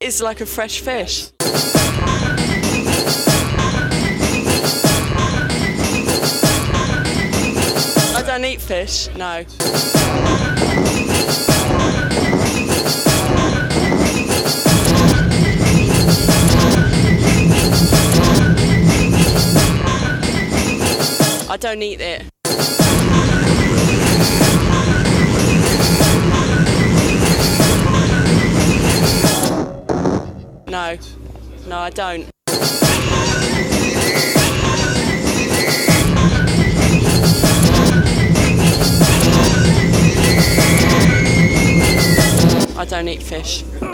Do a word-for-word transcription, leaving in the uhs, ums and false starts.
is like a fresh fish. I don't eat fish, no. I don't eat it. No, no, I don't. I don't eat fish.